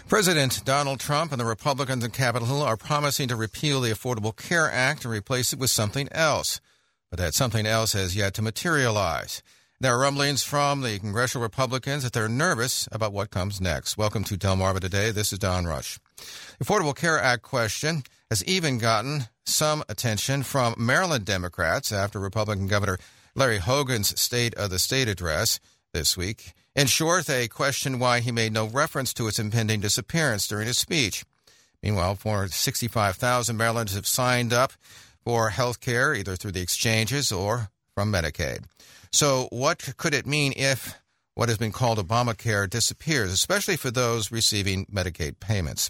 President Donald Trump and the Republicans in Capitol Hill are promising to repeal the Affordable Care Act and replace it with something else. But that something else has yet to materialize. There are rumblings from the congressional Republicans that they're nervous about what comes next. Welcome to Delmarva Today. This is Don Rush. The Affordable Care Act question has even gotten some attention from Maryland Democrats after Republican Governor Larry Hogan's State of the State address this week. In short, they questioned why he made no reference to its impending disappearance during his speech. Meanwhile, 465,000 Marylanders have signed up for health care, either through the exchanges or from Medicaid. So what could it mean if what has been called Obamacare disappears, especially for those receiving Medicaid payments?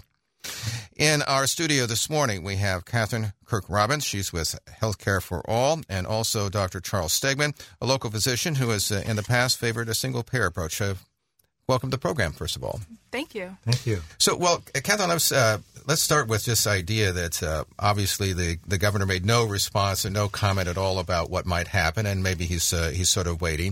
In our studio this morning, we have Catherine Kirk-Robbins. She's with Healthcare for All, and also Dr. Charles Stegman, a local physician who has in the past favored a single-payer approach. Welcome to the program, first of all. Thank you. Thank you. So, Catherine, let's start with this idea that obviously the governor made no response and no comment at all about what might happen, and maybe he's sort of waiting.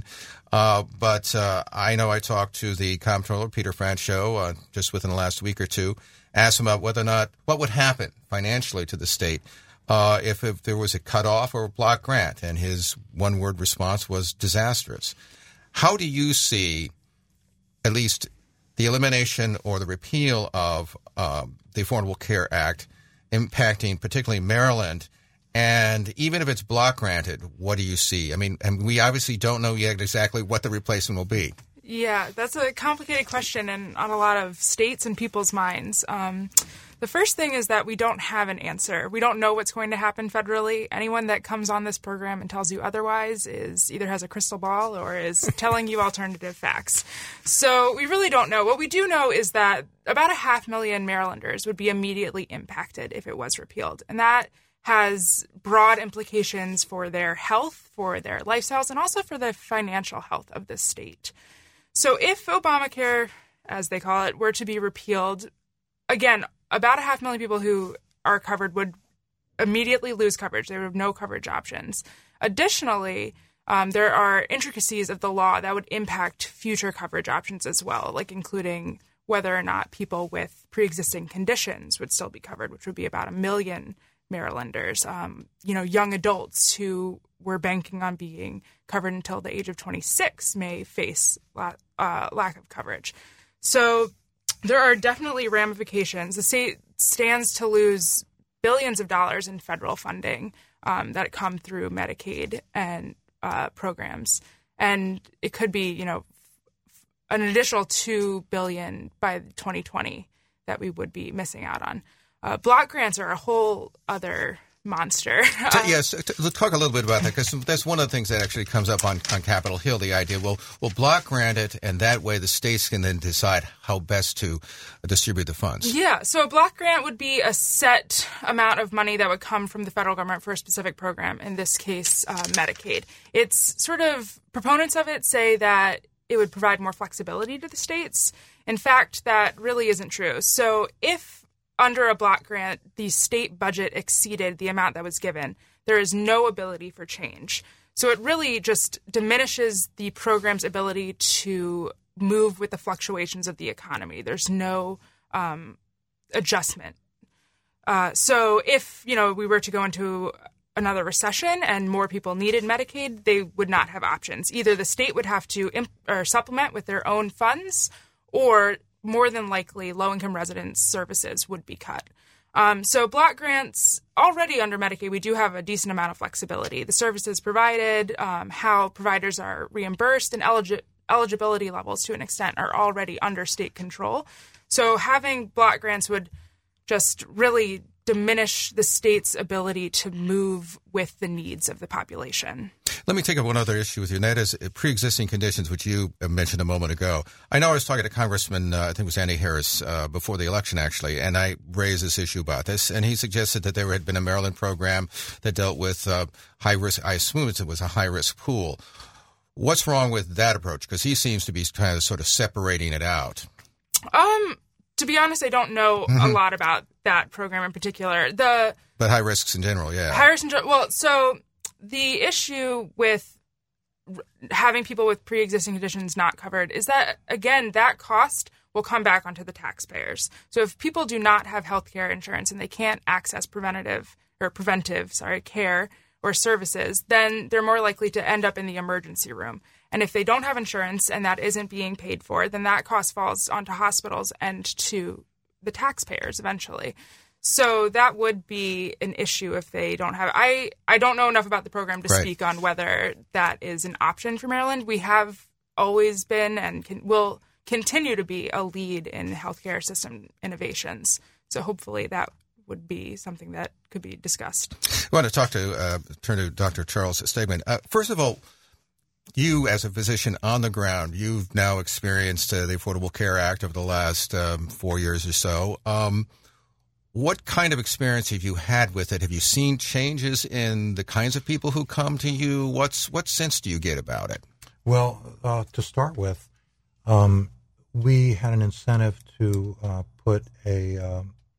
But I know I talked to the comptroller, Peter Franchot, just within the last week or two, asked him about whether or not what would happen financially to the state if there was a cutoff or a block grant, and his one-word response was disastrous. How do you see at least the elimination or the repeal of the Affordable Care Act impacting particularly Maryland? And even if it's block granted, what do you see? I mean, and we obviously don't know yet exactly what the replacement will be. Yeah, that's a complicated question and on a lot of states and people's minds. The first thing is that we don't have an answer. We don't know what's going to happen federally. Anyone that comes on this program and tells you otherwise is either has a crystal ball or is telling you alternative facts. So we really don't know. What we do know is that about 500,000 Marylanders would be immediately impacted if it was repealed. And that has broad implications for their health, for their lifestyles, and also for the financial health of the state. So if Obamacare, as they call it, were to be repealed, again, about 500,000 people who are covered would immediately lose coverage. They would have no coverage options. Additionally, there are intricacies of the law that would impact future coverage options as well, like including whether or not people with pre-existing conditions would still be covered, which would be about 1 million Marylanders, young adults who were banking on being covered until the age of 26 may face lack of coverage. So there are definitely ramifications. The state stands to lose billions of dollars in federal funding that come through Medicaid and programs. And it could be, an additional $2 billion by 2020 that we would be missing out on. Block grants are a whole other monster. Yes, let's talk a little bit about that, because that's one of the things that actually comes up on Capitol Hill, the idea, we'll block grant it, and that way the states can then decide how best to distribute the funds. Yeah, so a block grant would be a set amount of money that would come from the federal government for a specific program, in this case, Medicaid. It's sort of, proponents of it say that it would provide more flexibility to the states. In fact, that really isn't true. So if under a block grant, the state budget exceeded the amount that was given, there is no ability for change. So it really just diminishes the program's ability to move with the fluctuations of the economy. There's no adjustment. So if, we were to go into another recession and more people needed Medicaid, they would not have options. Either the state would have to supplement with their own funds, or more than likely, low-income residents' services would be cut. So block grants, already under Medicaid, we do have a decent amount of flexibility. The services provided, how providers are reimbursed, and eligibility levels, to an extent, are already under state control. So having block grants would just really diminish the state's ability to move with the needs of the population. Let me take up one other issue with you, and that is pre-existing conditions, which you mentioned a moment ago. I know I was talking to Congressman, I think it was Andy Harris, before the election, actually, and I raised this issue about this, and he suggested that there had been a Maryland program that dealt with high-risk, I assume it was a high-risk pool. What's wrong with that approach? Because he seems to be kind of sort of separating it out. To be honest, I don't know a lot about that program in particular. But high risks in general, yeah. High risks in general. Well, so the issue with having people with pre-existing conditions not covered is that, again, that cost will come back onto the taxpayers. So if people do not have health care insurance and they can't access preventive care or services, then they're more likely to end up in the emergency room. And if they don't have insurance and that isn't being paid for, then that cost falls onto hospitals and to the taxpayers eventually. So that would be an issue if they don't have. I don't know enough about the program to speak on whether that is an option for Maryland. We have always been and will continue to be a lead in healthcare system innovations. So hopefully that would be something that could be discussed. I want to turn to Dr. Charles Stegman. First of all, you as a physician on the ground, you've now experienced the Affordable Care Act over the last 4 years or so. What kind of experience have you had with it? Have you seen changes in the kinds of people who come to you? What sense do you get about it? Well, to start with, we had an incentive to put a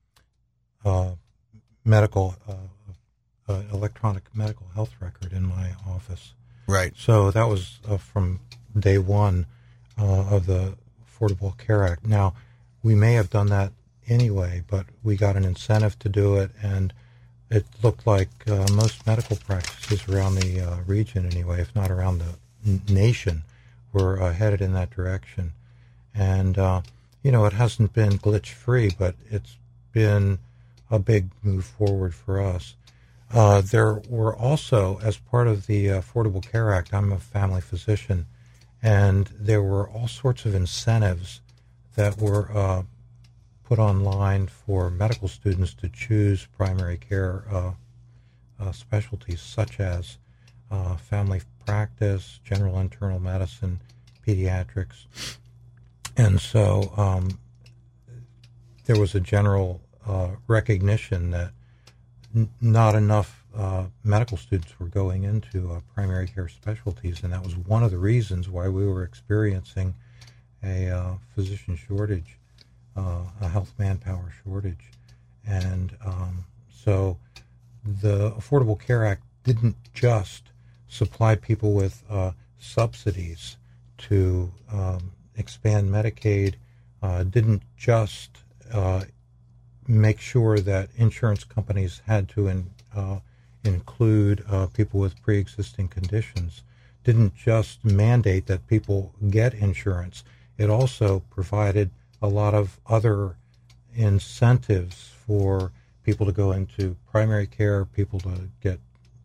electronic medical health record in my office. Right. So that was from day one of the Affordable Care Act. Now, we may have done that anyway, but we got an incentive to do it, and it looked like most medical practices around the region anyway, if not around the nation, were headed in that direction. And, it hasn't been glitch-free, but it's been a big move forward for us. There were also, as part of the Affordable Care Act, I'm a family physician, and there were all sorts of incentives that were put online for medical students to choose primary care specialties such as family practice, general internal medicine, pediatrics. And so there was a general recognition that not enough medical students were going into primary care specialties, and that was one of the reasons why we were experiencing a physician shortage, a health manpower shortage. And so the Affordable Care Act didn't just supply people with subsidies to expand Medicaid, didn't just make sure that insurance companies had to include people with pre-existing conditions, didn't just mandate that people get insurance. It also provided a lot of other incentives for people to go into primary care, people to get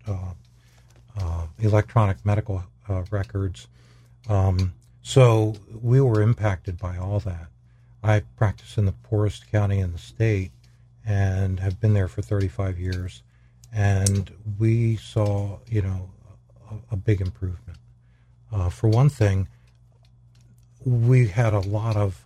electronic medical records. So we were impacted by all that. I practice in the poorest county in the state and have been there for 35 years, and we saw, a big improvement. For one thing, we had a lot of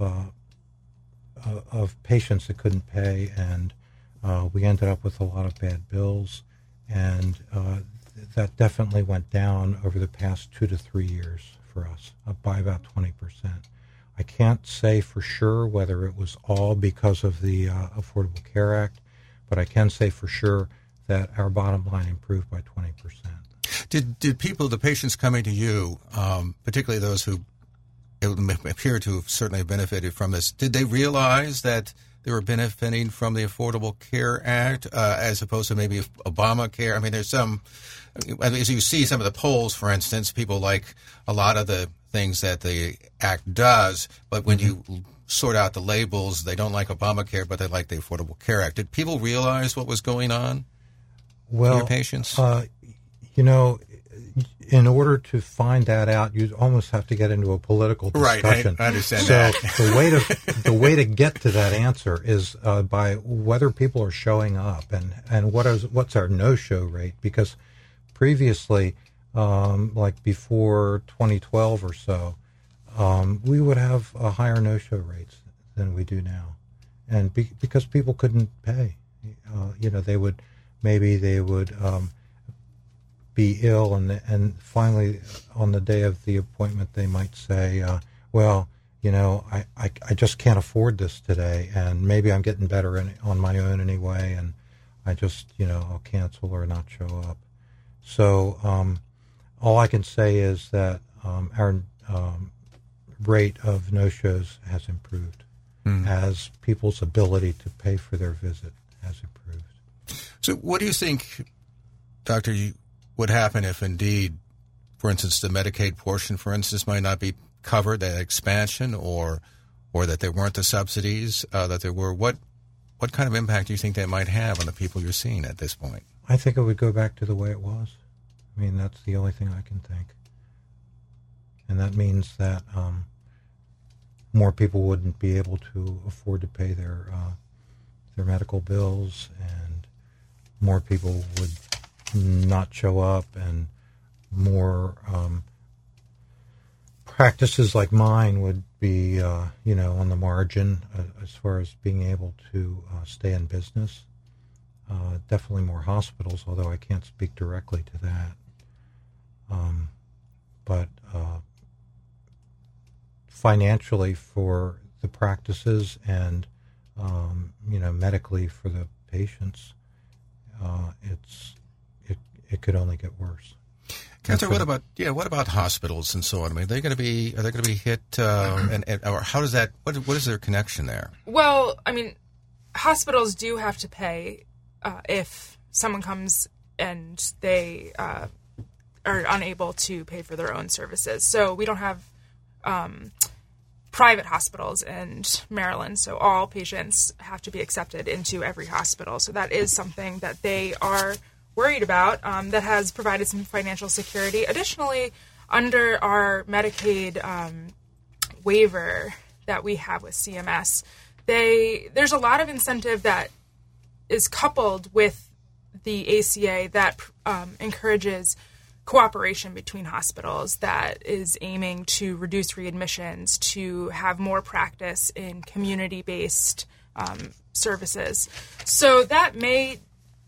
patients that couldn't pay, and we ended up with a lot of bad bills, and that definitely went down over the past 2 to 3 years for us, by about 20%. I can't say for sure whether it was all because of the Affordable Care Act, but I can say for sure that our bottom line improved by 20%. Did the patients coming to you, particularly those who appear to have certainly benefited from this, did they realize that they were benefiting from the Affordable Care Act as opposed to maybe Obamacare? I mean, there's as you see some of the polls, for instance, people like a lot of the things that the act does, but when you sort out the labels, they don't like Obamacare, but they like the Affordable Care Act. Did people realize what was going on with your patients? In order to find that out, you almost have to get into a political discussion. Right, I understand so that. the way to get to that answer is by whether people are showing up and what's our no-show rate. Because previously, like before 2012 or so, we would have higher no-show rates than we do now, and because people couldn't pay, they would be ill, and finally on the day of the appointment they might say, I just can't afford this today, and maybe I'm getting better on my own anyway, and I just I'll cancel or not show up. So all I can say is that our rate of no-shows has improved. as people's ability to pay for their visit has improved. So what do you think, Doctor, would happen if indeed, for instance, the Medicaid portion, for instance, might not be covered, that expansion, or that there weren't the subsidies that there were? What kind of impact do you think that might have on the people you're seeing at this point? I think it would go back to the way it was. I mean, that's the only thing I can think. And that means that more people wouldn't be able to afford to pay their medical bills, and more people would not show up, and more practices like mine would be, on the margin as far as being able to stay in business. Definitely more hospitals, although I can't speak directly to that. But financially for the practices and, medically for the patients, it could only get worse. Catherine, what about hospitals and so on? I mean, are they going to be hit, or how does that? What is their connection there? Well, I mean, hospitals do have to pay if someone comes and they are unable to pay for their own services. So we don't have private hospitals in Maryland, so all patients have to be accepted into every hospital. So that is something that they are worried about, that has provided some financial security. Additionally, under our Medicaid waiver that we have with CMS, there's a lot of incentive that is coupled with the ACA that encourages cooperation between hospitals, that is aiming to reduce readmissions, to have more practice in community-based services. So that may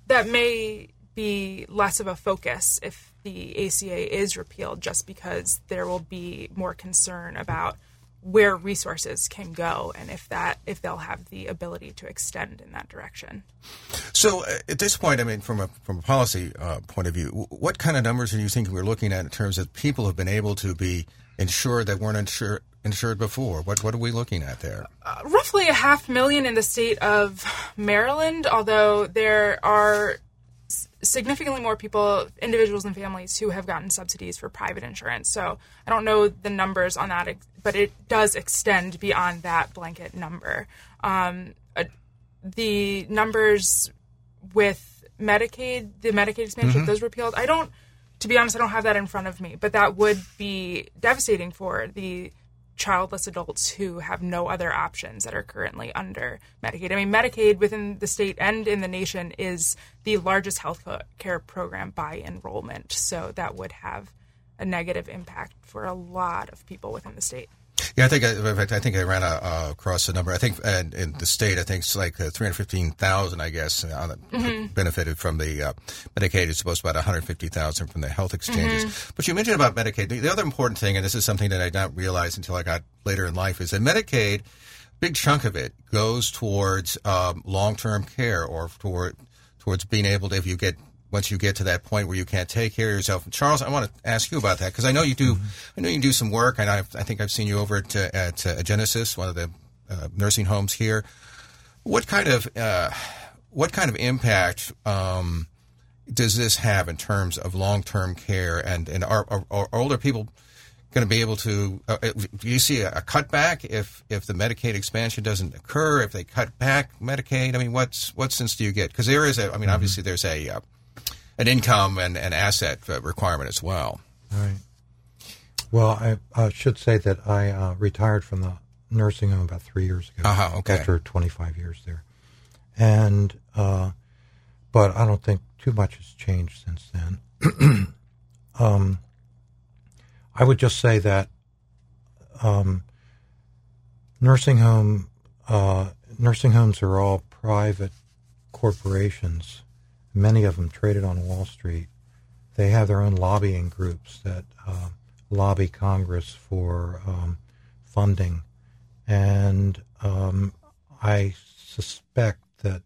be less of a focus if the ACA is repealed, just because there will be more concern about where resources can go and if they'll have the ability to extend in that direction. So at this point, I mean, from a policy point of view, what kind of numbers are you thinking we're looking at in terms of people who have been able to be insured that weren't insured before? What are we looking at there? Roughly 500,000 in the state of Maryland, although there are significantly more people, individuals and families, who have gotten subsidies for private insurance. So I don't know the numbers on that, but it does extend beyond that blanket number. The numbers with Medicaid, the Medicaid expansion, those repealed, to be honest, I don't have that in front of me, but that would be devastating for the childless adults who have no other options that are currently under Medicaid. I mean, Medicaid within the state and in the nation is the largest health care program by enrollment. So that would have a negative impact for a lot of people within the state. Yeah, I think I ran across the number. I think in the state, I think it's like 315,000, I guess, benefited from the Medicaid. It's supposed to be about 150,000 from the health exchanges. But you mentioned about Medicaid. The other important thing, and this is something that I did not realize until I got later in life, is that Medicaid, big chunk of it goes towards long-term care, or towards being able to, once you get to that point where you can't take care of yourself. And Charles, I want to ask you about that, because I know you do. I know you do some work, and I think I've seen you over at Genesis, one of the nursing homes here. What kind of impact does this have in terms of long-term care, and are older people going to be able to? Do you see a cutback if the Medicaid expansion doesn't occur? If they cut back Medicaid, I mean, what sense do you get? Because there is obviously there's an income and asset requirement as well. All right. Well, I should say that I retired from the nursing home about 3 years ago. Okay. After 25 years there, and but I don't think too much has changed since then. I would just say that nursing homes are all private corporations. Many of them traded on Wall Street. They have their own lobbying groups that lobby Congress for funding. And I suspect that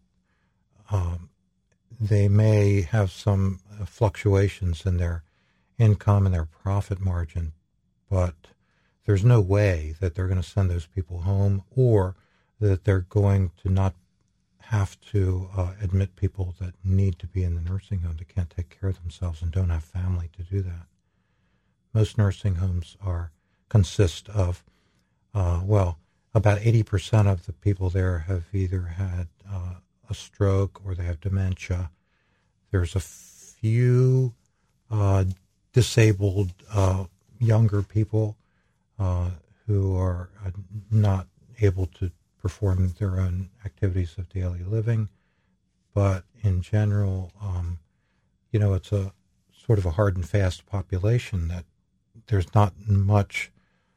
they may have some fluctuations in their income and their profit margin, but there's no way that they're going to send those people home, or that they're going to not have to admit people that need to be in the nursing home that can't take care of themselves and don't have family to do that. Most nursing homes consist of, about 80% of the people there have either had a stroke or they have dementia. There's a few disabled younger people who are not able to perform their own activities of daily living. But in general, it's a sort of a hard and fast population that there's not much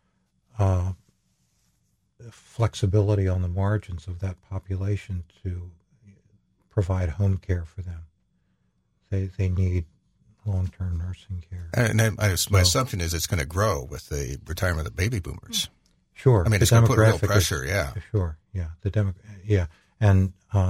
flexibility on the margins of that population to provide home care for them. They need long-term nursing care. And my assumption is it's going to grow with the retirement of baby boomers. Sure. I mean, it's going to put real pressure, Sure, yeah. And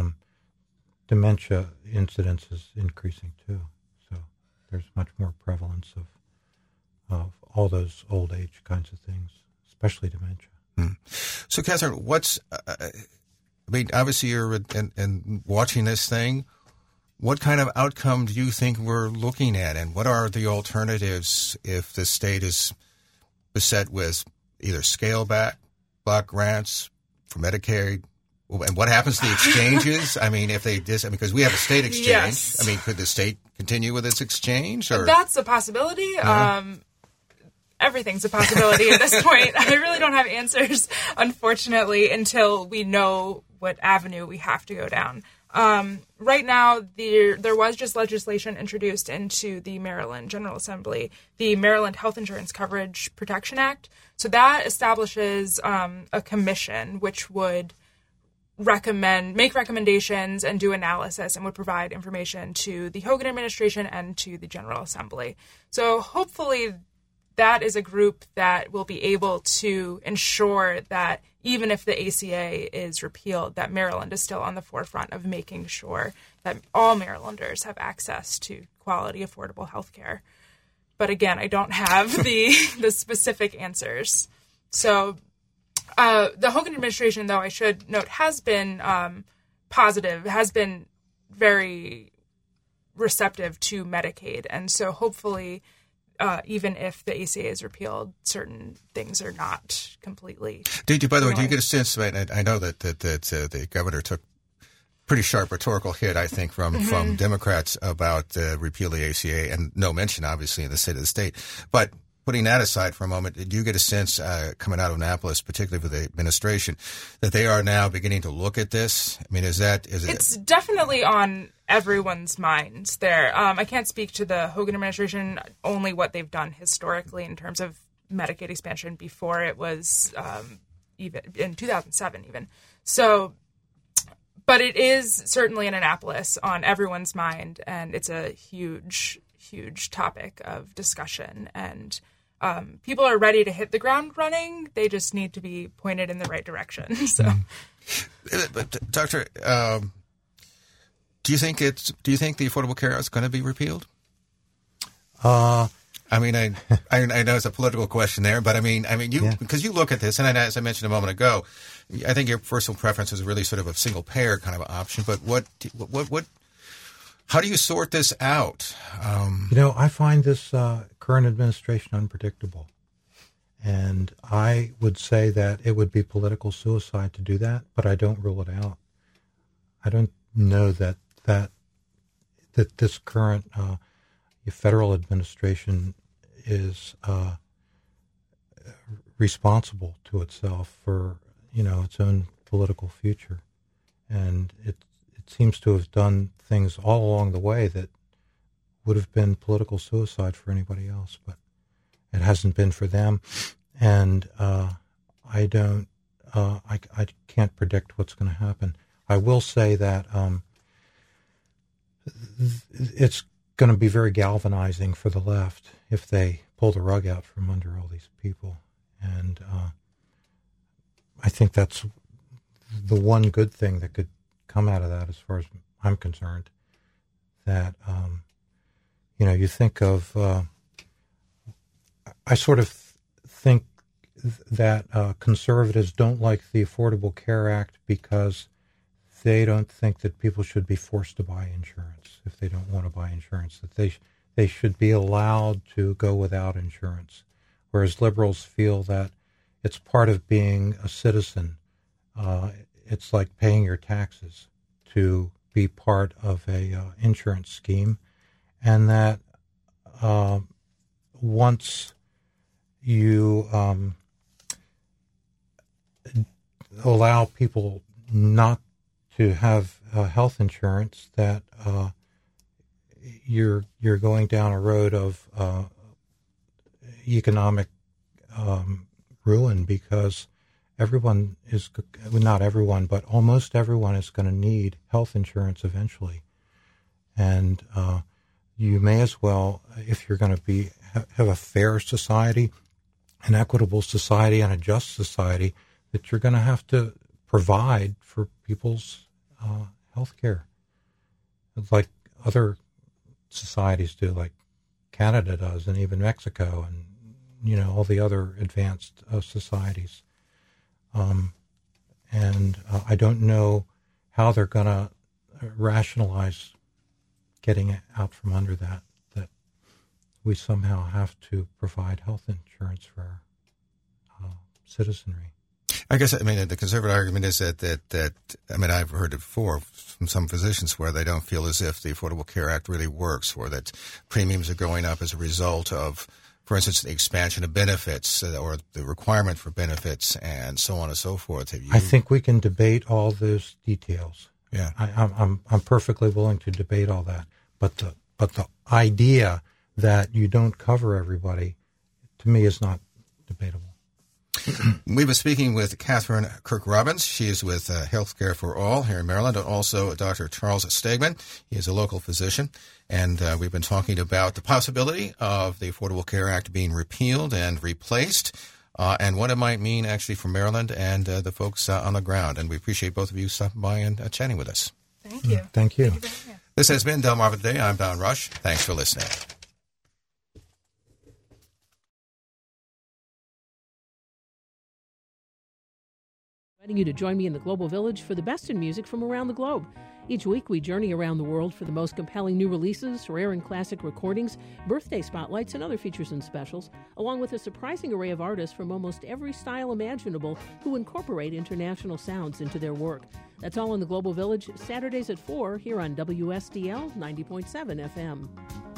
dementia incidence is increasing too. So there's much more prevalence of all those old age kinds of things, especially dementia. So, Catherine, obviously you're and watching this thing. What kind of outcome do you think we're looking at, and what are the alternatives if the state is beset with either scale back block grants for Medicaid? And what happens to the exchanges? I mean, if they because we have a state exchange. Yes. I mean, could the state continue with its exchange? Or that's a possibility. Everything's a possibility at this point. I really don't have answers, unfortunately, until we know what avenue we have to go down. Right now, there was just legislation introduced into the Maryland General Assembly, the Maryland Health Insurance Coverage Protection Act. So that establishes a commission which would make recommendations and do analysis and would provide information to the Hogan administration and to the General Assembly. So hopefully that is a group that will be able to ensure that even if the ACA is repealed, that Maryland is still on the forefront of making sure that all Marylanders have access to quality, affordable health care. But again, I don't have the specific answers. So the Hogan administration, though, I should note, has been positive, has been very receptive to Medicaid. And so hopefully, even if the ACA is repealed, certain things are not completely. By the way, do you get a sense? I know that the governor took pretty sharp rhetorical hit, I think, from Democrats about repeal the ACA, and no mention, obviously, in the state of the state. But putting that aside for a moment, do you get a sense coming out of Annapolis, particularly for the administration, that they are now beginning to look at this? I mean, is it? It's definitely on everyone's minds there. I can't speak to the Hogan administration, only what they've done historically in terms of Medicaid expansion before it was even in 2007 even. So, but it is certainly in Annapolis on everyone's mind, and it's a huge, huge topic of discussion. And people are ready to hit the ground running. They just need to be pointed in the right direction. So, but Doctor, do you think the Affordable Care Act is going to be repealed? I mean, I know it's a political question there, but I mean, because you look at this, and as I mentioned a moment ago, I think your personal preference is really sort of a single payer kind of option. But how do you sort this out? I find this current administration unpredictable, and I would say that it would be political suicide to do that, but I don't rule it out. I don't know that this current federal administration is responsible to itself for its own political future, and it seems to have done things all along the way that would have been political suicide for anybody else, but it hasn't been for them, and I can't predict what's going to happen. I will say that it's going to be very galvanizing for the left if they pull the rug out from under all these people. And I think that's the one good thing that could come out of that, as far as I'm concerned. That, you think of, I sort of think that conservatives don't like the Affordable Care Act because they don't think that people should be forced to buy insurance if they don't want to buy insurance, that they should be allowed to go without insurance, whereas liberals feel that it's part of being a citizen. It's like paying your taxes to be part of a insurance scheme, and that once you allow people not to have health insurance, that you're going down a road of economic ruin, because everyone is, not everyone, but almost everyone is going to need health insurance eventually. And you may as well, if you're going to have a fair society, an equitable society, and a just society, that you're going to have to provide for people's health care. It's like other societies do, like Canada does, and even Mexico, and all the other advanced societies. And I don't know how they're going to rationalize getting out from under that we somehow have to provide health insurance for our citizenry. I guess, the conservative argument is that I've heard it before from some physicians where they don't feel as if the Affordable Care Act really works, or that premiums are going up as a result of, for instance, the expansion of benefits or the requirement for benefits and so on and so forth. I think we can debate all those details. Yeah, I'm perfectly willing to debate all that. But the idea that you don't cover everybody, to me, is not debatable. We've been speaking with Catherine Kirk-Robbins. She is with Healthcare for All here in Maryland, and also Dr. Charles Stegman. He is a local physician, and we've been talking about the possibility of the Affordable Care Act being repealed and replaced, and what it might mean actually for Maryland and the folks on the ground. And we appreciate both of you stopping by and chatting with us. Thank you. Thank you. This has been Delmarva Today. I'm Don Rush. Thanks for listening. Inviting you to join me in the Global Village for the best in music from around the globe. Each week we journey around the world for the most compelling new releases, rare and classic recordings, birthday spotlights, and other features and specials, along with a surprising array of artists from almost every style imaginable who incorporate international sounds into their work. That's all in the Global Village, Saturdays at 4 here on WSDL 90.7 FM.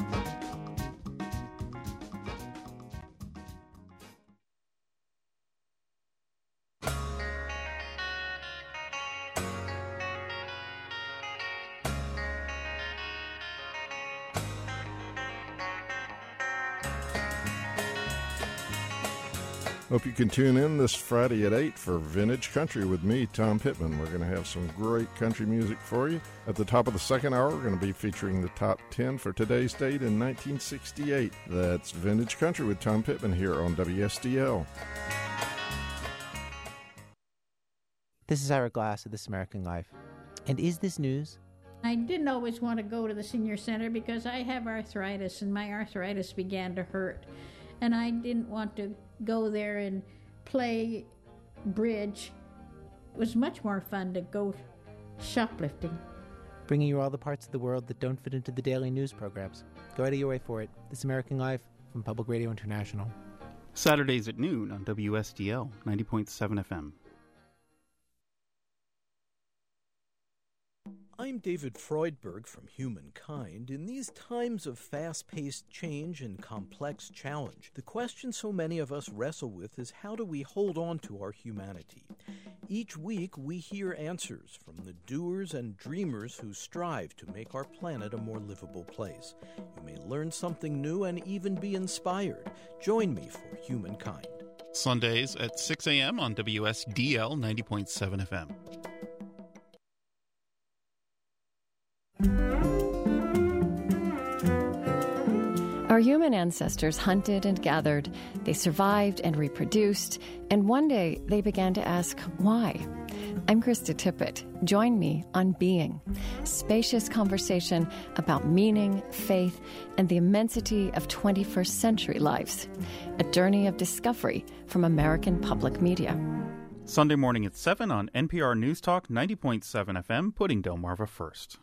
Hope you can tune in this Friday at 8 for Vintage Country with me, Tom Pittman. We're going to have some great country music for you. At the top of the second hour, we're going to be featuring the top 10 for today's date in 1968. That's Vintage Country with Tom Pittman here on WSDL. This is Ira Glass of This American Life. And is this news? I didn't always want to go to the senior center because I have arthritis, and my arthritis began to hurt. And I didn't want to go there and play bridge. It was much more fun to go shoplifting. Bringing you all the parts of the world that don't fit into the daily news programs. Go out of your way for it. This American Life from Public Radio International. Saturdays at noon on WSDL 90.7 FM. I'm David Freudberg from Humankind. In these times of fast-paced change and complex challenge, the question so many of us wrestle with is, how do we hold on to our humanity? Each week, we hear answers from the doers and dreamers who strive to make our planet a more livable place. You may learn something new and even be inspired. Join me for Humankind. Sundays at 6 a.m. on WSDL 90.7 FM. Our human ancestors hunted and gathered, they survived and reproduced, and one day they began to ask why. I'm Krista Tippett. Join me on Being, spacious conversation about meaning, faith, and the immensity of 21st century lives. A journey of discovery from American public media. Sunday morning at 7 on NPR News Talk 90.7 FM, putting Delmarva first.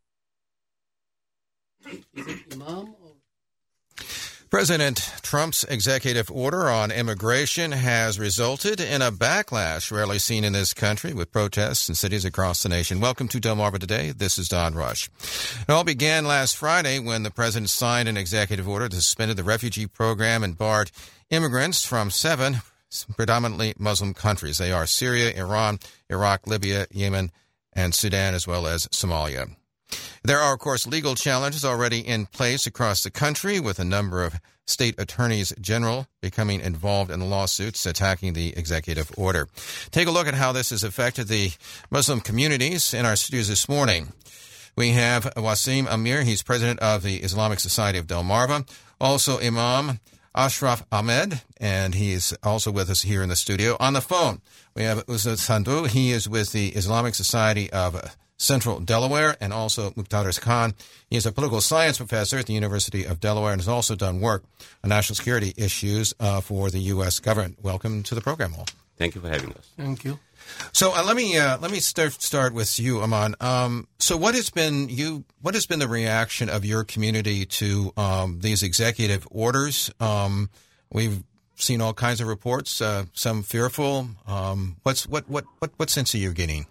Is it Imam? President Trump's executive order on immigration has resulted in a backlash rarely seen in this country, with protests in cities across the nation. Welcome to Delmarva Today. This is Don Rush. It all began last Friday when the president signed an executive order that suspended the refugee program and barred immigrants from 7 predominantly Muslim countries. They are Syria, Iran, Iraq, Libya, Yemen, and Sudan, as well as Somalia. There are, of course, legal challenges already in place across the country, with a number of state attorneys general becoming involved in lawsuits attacking the executive order. Take a look at how this has affected the Muslim communities in our studios this morning. We have Wasim Amir. He's president of the Islamic Society of Delmarva. Also, Imam Ashraf Ahmed, and he is also with us here in the studio. On the phone, we have Ustad Sandu. He is with the Islamic Society of Central Delaware, and also Muqtadir Khan. He is a political science professor at the University of Delaware and has also done work on national security issues for the U.S. government. Welcome to the program, all. Thank you for having us. Thank you. So let me start with you, Aman. So what has been the reaction of your community to these executive orders? We've seen all kinds of reports, some fearful. What sense are you getting?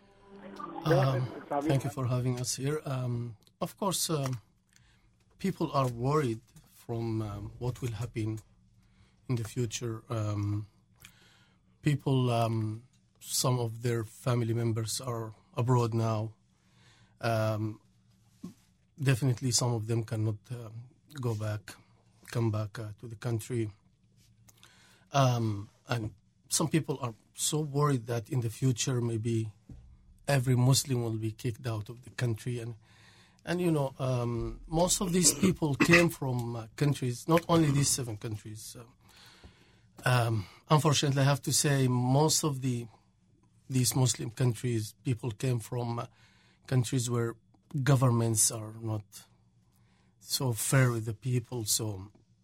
Thank you for having us here. Of course, people are worried from what will happen in the future. People, some of their family members are abroad now. Definitely some of them cannot come back to the country. And some people are so worried that in the future maybe every Muslim will be kicked out of the country. And you know, most of these people came from countries, not only these 7 countries. Unfortunately, I have to say most of these Muslim countries, people came from countries where governments are not so fair with the people. So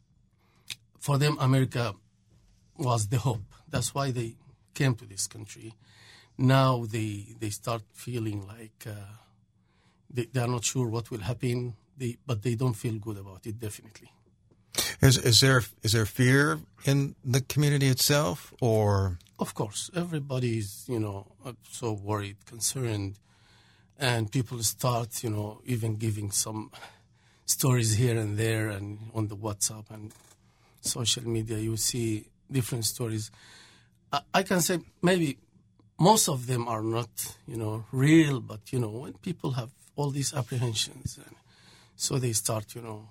for them, America was the hope. That's why they came to this country. Now they start feeling like they are not sure what will happen, but they don't feel good about it, definitely. Is there fear in the community itself, or? Of course, everybody is, so worried, concerned, and people start, even giving some stories here and there, and on the WhatsApp and social media, you see different stories. I can say maybe most of them are not, real, but, when people have all these apprehensions, and so they start,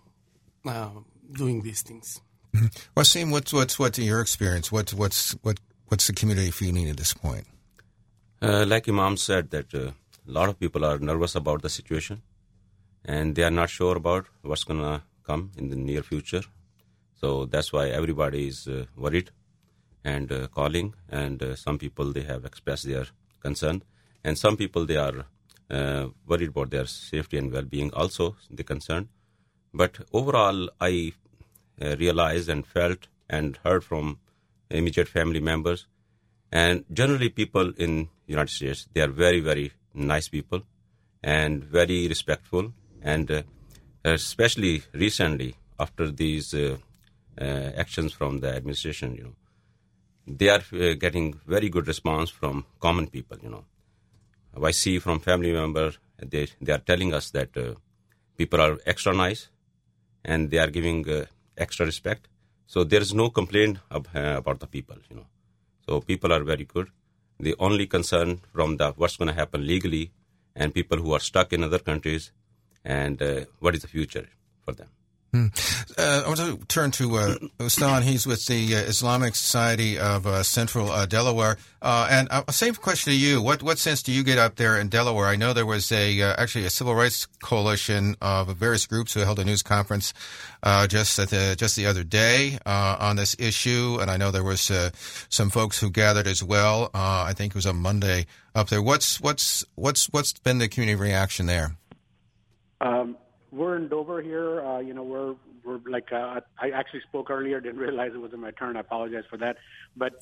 doing these things. Mm-hmm. Wasim, what's your experience? What's the community feeling at this point? Like Imam said, that a lot of people are nervous about the situation, and they are not sure about what's going to come in the near future. So that's why everybody is worried and calling, and some people, they have expressed their concern, and some people, they are worried about their safety and well-being also, the concern. But overall, I realized and felt and heard from immediate family members, and generally people in United States, they are very, very nice people and very respectful, and especially recently after these actions from the administration, they are getting very good response from common people, I see from family members, they are telling us that people are extra nice and they are giving extra respect. So there is no complaint about the people, So people are very good. The only concern from what's going to happen legally, and people who are stuck in other countries, and what is the future for them. I want to turn to Ustan. He's with the Islamic Society of Central Delaware. And same question to you. What sense do you get up there in Delaware? I know there was actually a civil rights coalition of various groups who held a news conference just the other day on this issue, and I know there was some folks who gathered as well. I think it was on Monday up there. What's been the community reaction there? We're in Dover here. We're like I actually spoke earlier. Didn't realize it wasn't my turn. I apologize for that. But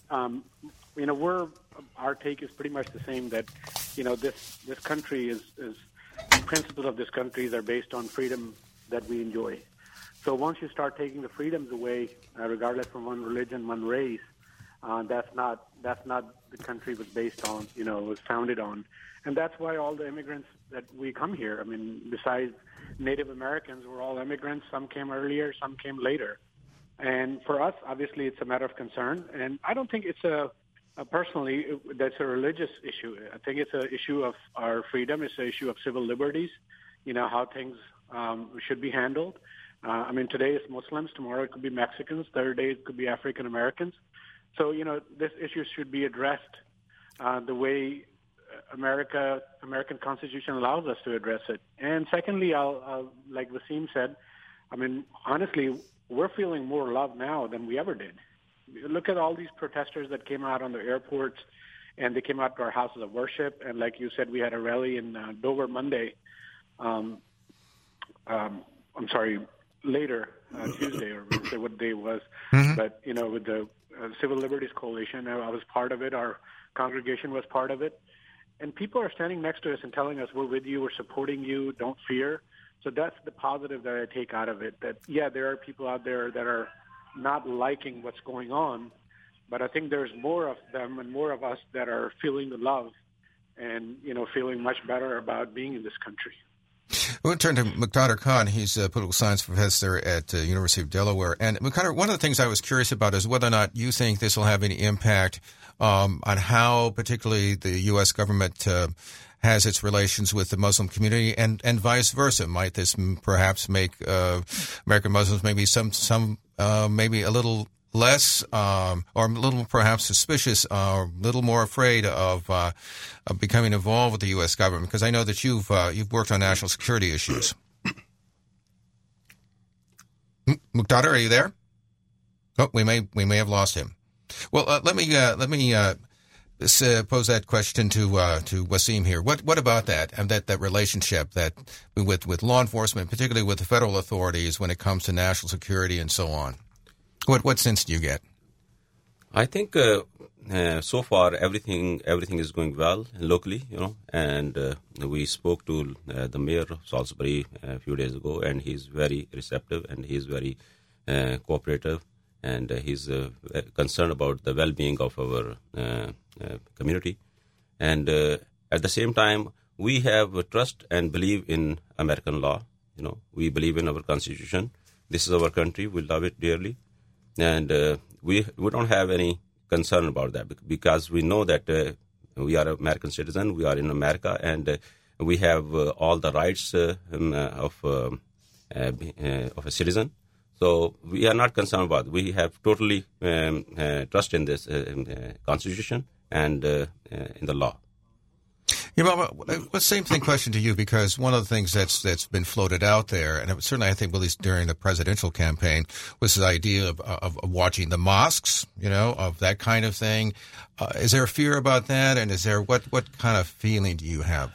our take is pretty much the same. That this country is the principles of this country are based on freedom that we enjoy. So once you start taking the freedoms away, regardless from one religion, one race, that's not the country was based on. Was founded on, and that's why all the immigrants that we come here. I mean, besides Native Americans, we're all immigrants. Some came earlier, some came later. And for us, obviously, it's a matter of concern. And I don't think it's personally, that's a religious issue. I think it's an issue of our freedom. It's an issue of civil liberties, how things should be handled. Today it's Muslims. Tomorrow it could be Mexicans. Third day it could be African Americans. So, this issue should be addressed the way American Constitution allows us to address it. And secondly, I'll like Wasim said, honestly, we're feeling more love now than we ever did. Look at all these protesters that came out on the airports, and they came out to our houses of worship. And like you said, we had a rally in Dover Monday. Later, Tuesday or Wednesday, what day it was. Mm-hmm. But, with the Civil Liberties Coalition, I was part of it. Our congregation was part of it. And people are standing next to us and telling us, we're with you, we're supporting you, don't fear. So that's the positive that I take out of it, that, there are people out there that are not liking what's going on, but I think there's more of them and more of us that are feeling the love and, feeling much better about being in this country. We'll turn to Muqtada Khan. He's a political science professor at the University of Delaware. And Muqtada, one of the things I was curious about is whether or not you think this will have any impact on how particularly the U.S. government has its relations with the Muslim community and vice versa. Might this perhaps make American Muslims maybe maybe a little less or a little perhaps suspicious or a little more afraid of becoming involved with the U.S. government? Because I know that you've worked on national security issues. Muqtada, are you there? Oh, we may have lost him. Well, let me pose that question to Wasim here. What about that and that relationship that with law enforcement, particularly with the federal authorities, when it comes to national security and so on? What sense do you get? I think so far everything is going well locally, and we spoke to the mayor of Salisbury a few days ago, and he's very receptive and he's very cooperative, and he's concerned about the well-being of our community. And at the same time, we have trust and believe in American law. We believe in our Constitution. This is our country. We love it dearly. And we don't have any concern about that because we know that we are American citizen, we are in America, and we have all the rights of a citizen. So we are not concerned about it. We have totally trust in this Constitution and in the law. Well, same thing question to you, because one of the things that's been floated out there, and certainly I think at least during the presidential campaign, was the idea of watching the mosques, of that kind of thing. Is there a fear about that, and is there what kind of feeling do you have?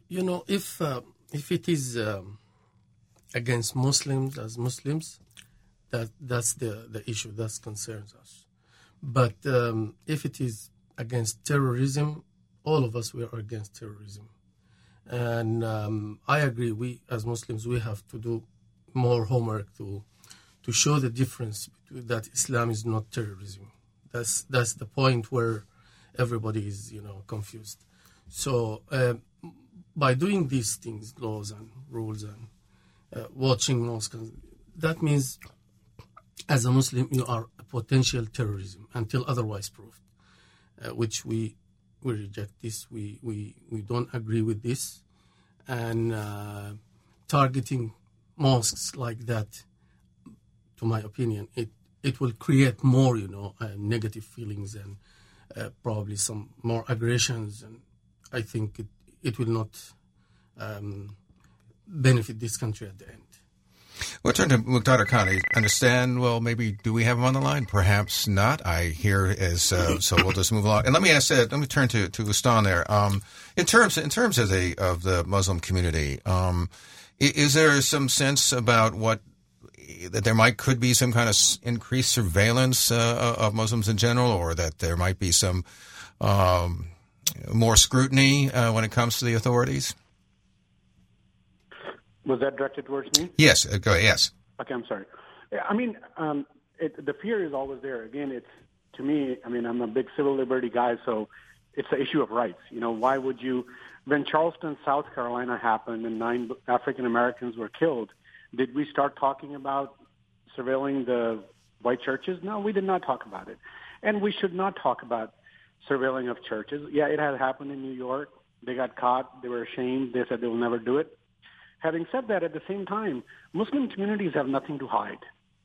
If it is against Muslims as Muslims, that's the issue that concerns us. But if it is against terrorism, all of us, we are against terrorism. And I agree, we as Muslims, we have to do more homework to show the difference that Islam is not terrorism. That's the point where everybody is, confused. So by doing these things, laws and rules and watching mosques, that means as a Muslim, you are a potential terrorism until otherwise proved, which we reject this. We don't agree with this, and targeting mosques like that, to my opinion, it will create more, negative feelings and probably some more aggressions. And I think it will not benefit this country at the end. We'll turn to Muqtada Khan. I understand, well, maybe do we have him on the line? Perhaps not. I hear as so we'll just move along. And let me turn to Ustan there. In terms of the Muslim community, is there some sense about that there could be some kind of increased surveillance of Muslims in general, or that there might be some more scrutiny when it comes to the authorities? Was that directed towards me? Yes. Go ahead. Yes. Okay, I'm sorry. I mean, the fear is always there. Again, to me, I'm a big civil liberty guy, so it's an issue of rights. Why would you, when Charleston, South Carolina happened and 9 African Americans were killed, did we start talking about surveilling the white churches? No, we did not talk about it. And we should not talk about surveilling of churches. Yeah, it had happened in New York. They got caught. They were ashamed. They said they will never do it. Having said that, at the same time, Muslim communities have nothing to hide.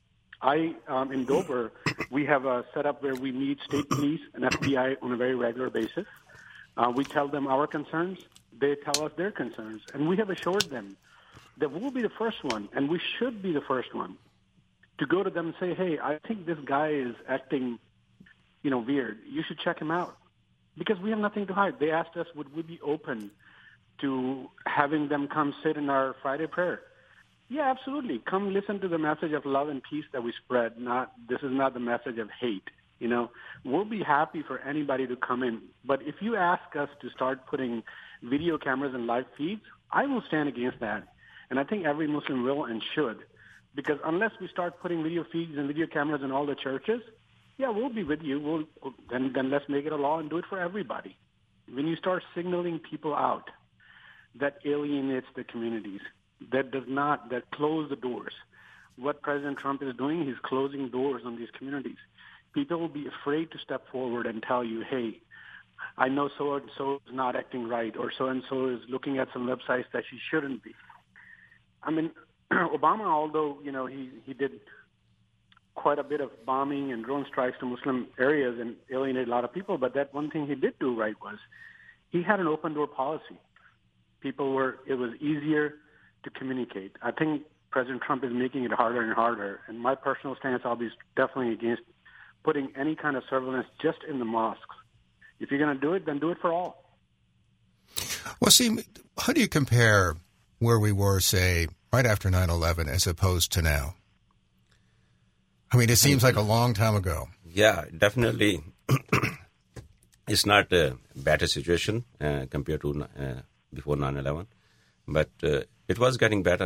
In Dover, we have a setup where we meet state police and FBI on a very regular basis. We tell them our concerns. They tell us their concerns. And we have assured them that we'll be the first one, and we should be the first one, to go to them and say, hey, I think this guy is acting, weird. You should check him out. Because we have nothing to hide. They asked us, would we be open to having them come sit in our Friday prayer? Yeah, absolutely. Come listen to the message of love and peace that we spread. This is not the message of hate. We'll be happy for anybody to come in. But if you ask us to start putting video cameras and live feeds, I will stand against that. And I think every Muslim will and should. Because unless we start putting video feeds and video cameras in all the churches, yeah, we'll be with you. Then let's make it a law and do it for everybody. When you start signaling people out, that alienates the communities, that close the doors. What President Trump is doing, he's closing doors on these communities. People will be afraid to step forward and tell you, hey, I know so-and-so is not acting right, or so-and-so is looking at some websites that she shouldn't be. Obama, although, he did quite a bit of bombing and drone strikes to Muslim areas and alienated a lot of people, but that one thing he did do right was he had an open-door policy. It was easier to communicate. I think President Trump is making it harder and harder. And my personal stance, I'll be definitely against putting any kind of surveillance just in the mosques. If you're going to do it, then do it for all. Well, see, how do you compare where we were, say, right after 9/11 as opposed to now? It seems like a long time ago. Yeah, definitely. It's not a better situation compared to before 9/11, but it was getting better,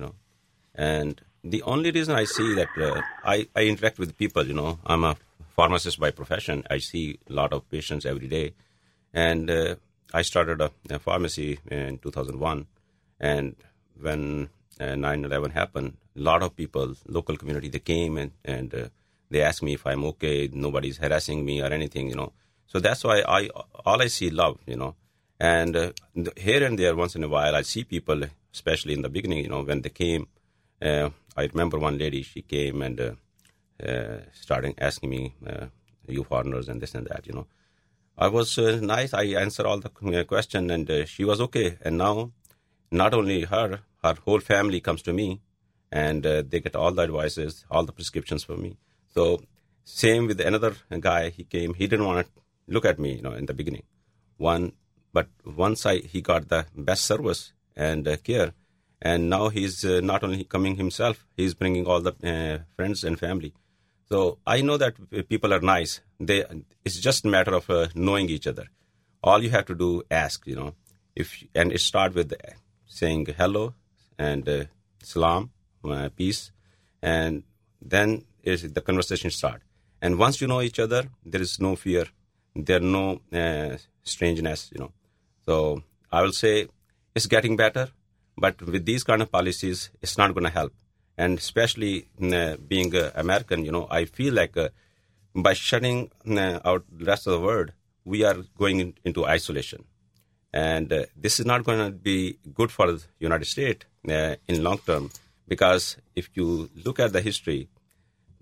And the only reason I see that I interact with people, I'm a pharmacist by profession. I see a lot of patients every day, and I started a pharmacy in 2001. And when 9/11 happened, a lot of people, local community, they came and they asked me if I'm okay. Nobody's harassing me or anything, So that's why all I see love, And here and there, once in a while, I see people, especially in the beginning, when they came. I remember one lady, she came and started asking me, you foreigners and this and that, I was nice. I answered all the questions and she was okay. And now, not only her whole family comes to me and they get all the advices, all the prescriptions for me. So same with another guy, he came, he didn't want to look at me, in the beginning. But once he got the best service and care, and now he's not only coming himself, he's bringing all the friends and family. So I know that people are nice. It's just a matter of knowing each other. All you have to do, ask, and it start with saying hello and salam, peace, and then the conversation start. And once you know each other, there is no fear. There's no strangeness, So I will say it's getting better, but with these kind of policies, it's not going to help. And especially being American, I feel like by shutting out the rest of the world, we are going into isolation. And this is not going to be good for the United States in long term, because if you look at the history,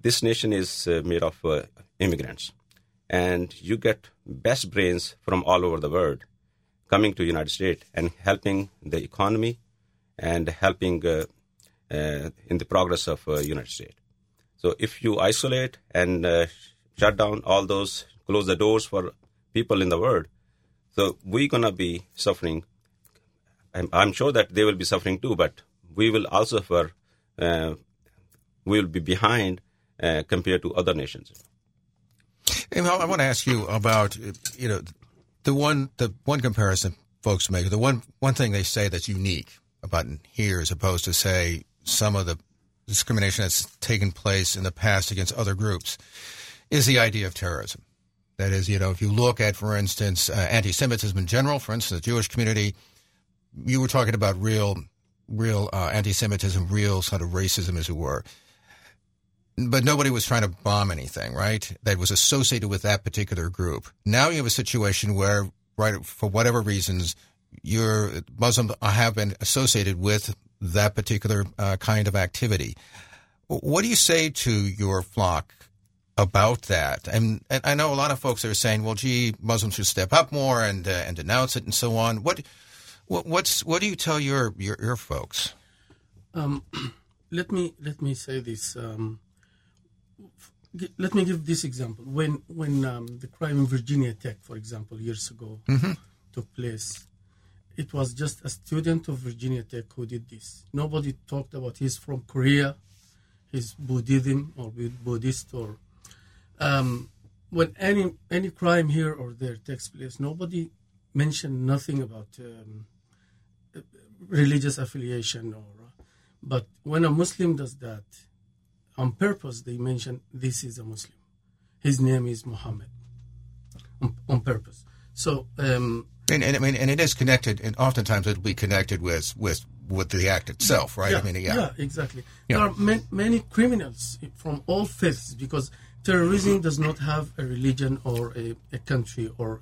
this nation is made of immigrants, and you get best brains from all over the world coming to the United States and helping the economy and helping in the progress of United States. So if you isolate and shut down all those, close the doors for people in the world, so we're going to be suffering. I'm sure that they will be suffering too, but we will also suffer. We will be behind compared to other nations. I want to ask you about, the one comparison folks make, the one thing they say that's unique about here as opposed to, say, some of the discrimination that's taken place in the past against other groups is the idea of terrorism. That is, if you look at, for instance, anti-Semitism in general, for instance, the Jewish community, you were talking about real anti-Semitism, real sort of racism, as it were. But nobody was trying to bomb anything, right, that was associated with that particular group. Now you have a situation where, right, for whatever reasons, your Muslims have been associated with that particular kind of activity. What do you say to your flock about that? And I know a lot of folks are saying, well, gee, Muslims should step up more and denounce it and so on. What do you tell your folks? Let me say this. Let me give this example. When the crime in Virginia Tech, for example, years ago took place, it was just a student of Virginia Tech who did this. Nobody talked about he's from Korea, he's Buddhism or Buddhist, or when any crime here or there takes place, nobody mentioned nothing about religious affiliation. But when a Muslim does that, on purpose, they mention this is a Muslim. His name is Muhammad. On purpose. So, and it is connected, and oftentimes it'll be connected with the act itself, right? Yeah, exactly. There are many criminals from all faiths, because terrorism does not have a religion or a country or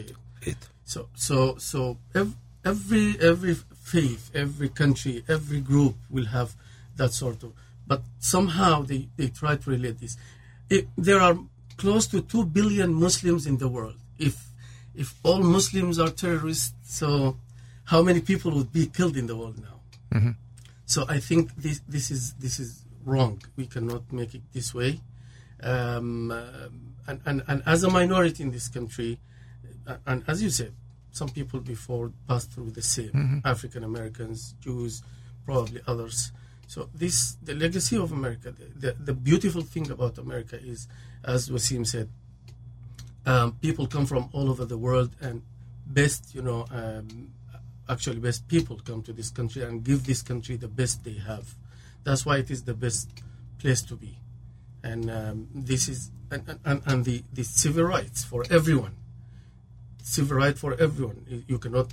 So every faith, every country, every group will have that sort of. But somehow they try to relate this. There are close to 2 billion Muslims in the world. If all Muslims are terrorists, so how many people would be killed in the world now? Mm-hmm. So I think this is wrong. We cannot make it this way. And as a minority in this country, and as you said, some people before passed through the same. African Americans, Jews, probably others. So the legacy of America, the beautiful thing about America is, as Wasim said, people come from all over the world, and best people come to this country and give this country the best they have. That's why it is the best place to be. And this is and the civil rights for everyone. Civil right for everyone. You cannot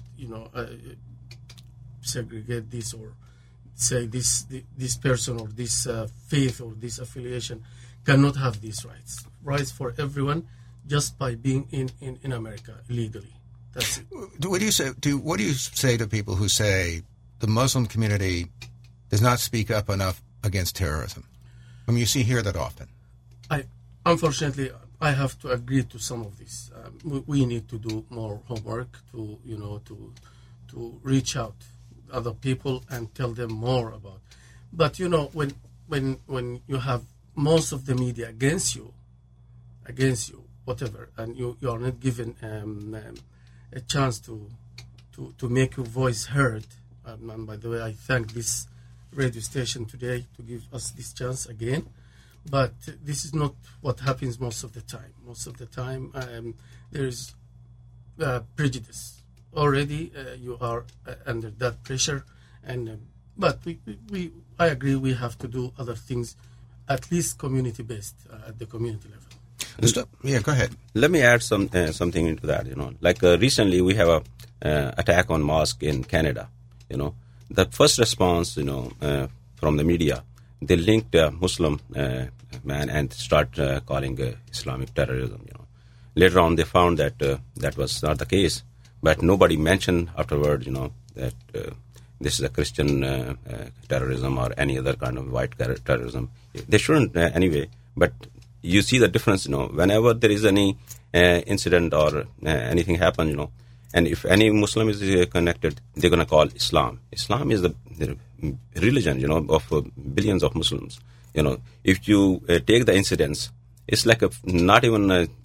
segregate this or say this person or this faith or this affiliation cannot have these rights. Rights for everyone, just by being in America legally. That's it. What do you say to people who say the Muslim community does not speak up enough against terrorism? I mean, you hear that often. Unfortunately, I have to agree to some of this. We need to do more homework to reach out to other people and tell them more about. But when you have most of the media against you, whatever, and you are not given a chance to make your voice heard. And by the way, I thank this radio station today to give us this chance again. But this is not what happens most of the time. Most of the time, there is prejudice. Already, you are under that pressure. But I agree, we have to do other things, at least community-based, at the community level. Yeah, go ahead. Let me add something into that. Like recently, we have a attack on mosque in Canada. The first response, from the media, they linked a Muslim man and start calling Islamic terrorism. Later on, they found that that was not the case, but nobody mentioned afterward, that this is a Christian terrorism or any other kind of white terrorism. They shouldn't anyway. But you see the difference, whenever there is any incident or anything happen, and if any Muslim is connected, they're going to call Islam. Islam is the religion, of billions of Muslims. If you take the incidents, it's like not even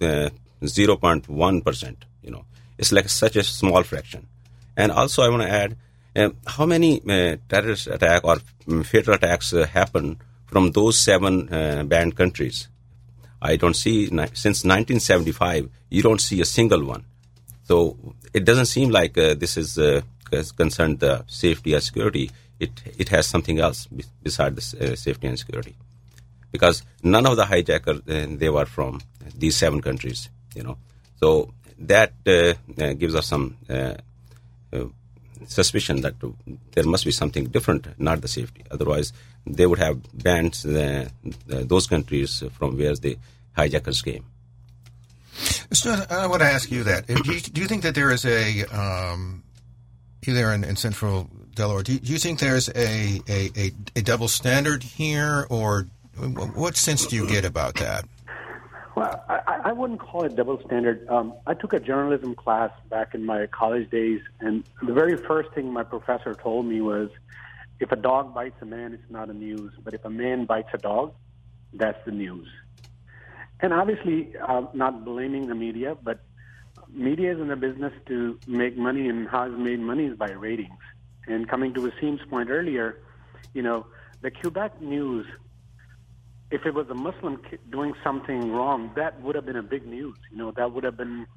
0.1%. It's like such a small fraction. And also, I want to add, how many terrorist attack or fatal attacks happen from those 7 banned countries? I don't see, since 1975, you don't see a single one. So it doesn't seem like this is concerned the safety and security. It has something else besides the safety and security. Because none of the hijackers, they were from these 7 countries, So that gives us some suspicion that there must be something different, not the safety. Otherwise, they would have banned those countries from where the hijackers came. So I want to ask you that. Do you think that there is a, either in central Delaware, do you think there's a double standard here, or what sense do you get about that? Well, I wouldn't call it double standard. I took a journalism class back in my college days, and the very first thing my professor told me was, if a dog bites a man, it's not a news. But if a man bites a dog, that's the news. And obviously, not blaming the media, but media is in the business to make money, and how it's made money is by ratings. And coming to Wasim's point earlier, the Quebec news, if it was a Muslim doing something wrong, that would have been a big news. That would have been